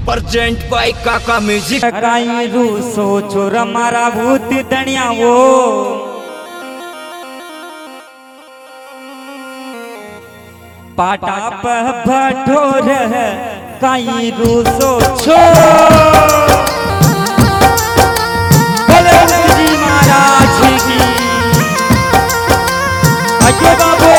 Present by Kaka music. काई रूसो छोर मारा भूत दनिया वो पाटा पह भटोर है काई रूसो छो जी महाराज की अजय बाबू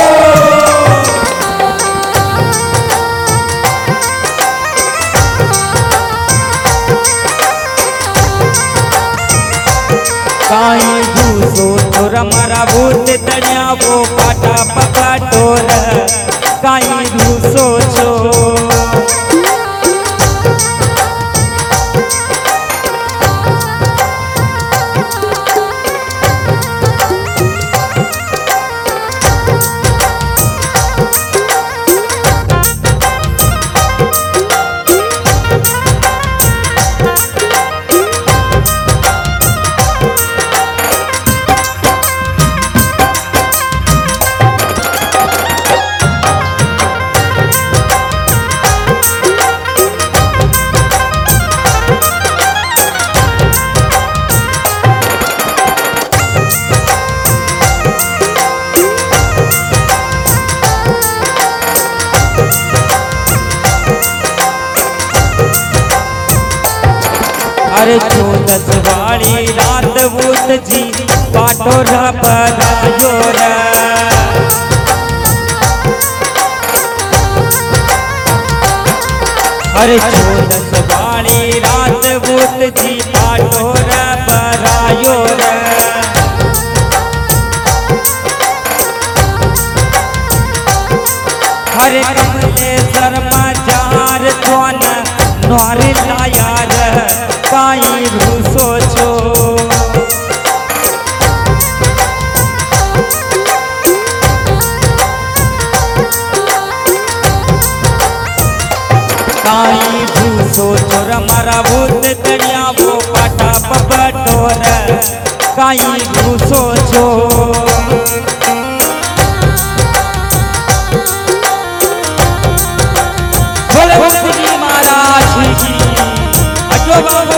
काई रूसो छोर मारा भूत दनिया वो पाटा पका टोर काई रूसो छो अरे 14 वाली रात भूत जी पाटोरा बनायो रे अरे 14 वाली रात भूत जी पाटोरा बनायो रे हरे कमले शर्मा जार जोन नौरी लाया रे काई रूसो छो काई रूसो छोर मारा भूत दनिया वो पाटा पटोर काई रूसो छो बोले भूत जी महाराज की अजो बाबू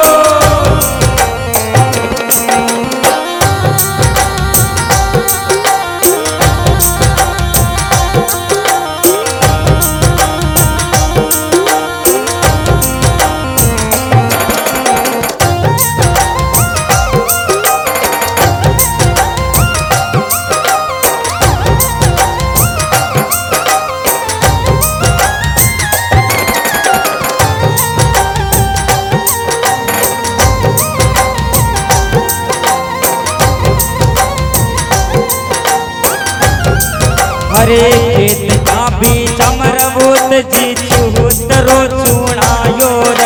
हरे खेत का भी चमर भूत जी चूत रो चुनायो रे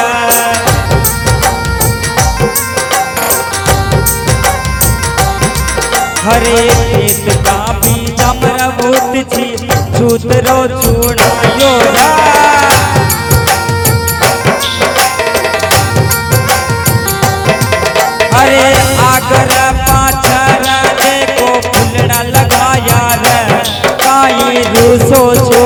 हरे खेत का भी चमर भूत जी चूत रो चुनायो रे हरे आगर पाछर देखो फुलड़ा लगाया रे काई रूसो छो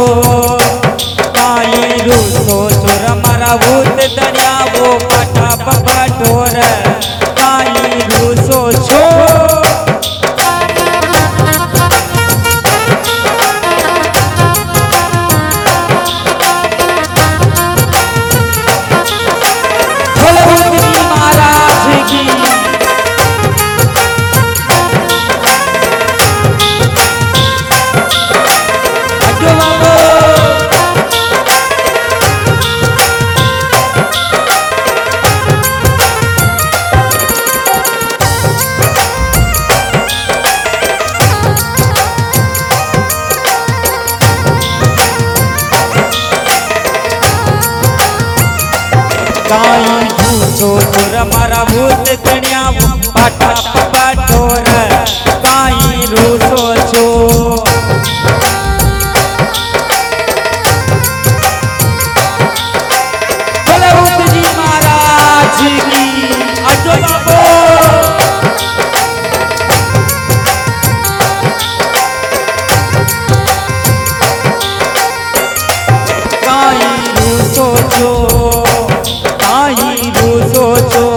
काई रूसो छोर मारा भूत दनिया वो पाटा पटोर काई रूसो छो काई रूसो छोर मारा भूत दनिया वो पाटा पटोर काई रूसो छो बोले भूत जी महाराज की अजो बाबू काई रूसो छो રૂસો છો